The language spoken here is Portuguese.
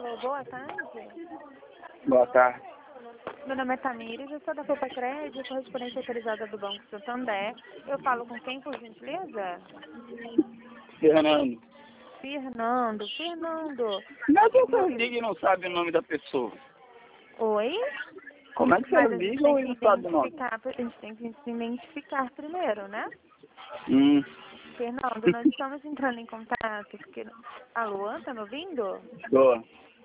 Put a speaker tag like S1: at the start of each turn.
S1: Alô, boa tarde.
S2: Boa tarde.
S1: Meu nome é Tamires, eu sou da Copa Crédito, correspondente autorizada do Banco Santander. Eu falo com quem, por gentileza?
S2: Fernando.
S1: Fernando.
S2: Como é que você liga e não sabe o nome da pessoa?
S1: Oi?
S2: Como é que
S1: Mas
S2: você
S1: a gente
S2: liga
S1: tem
S2: e
S1: que
S2: não sabe o nome?
S1: a gente tem que se identificar primeiro, né?
S2: Hum.
S1: Fernando, nós estamos entrando em contato porque... Alô, tá me ouvindo?
S2: Boa.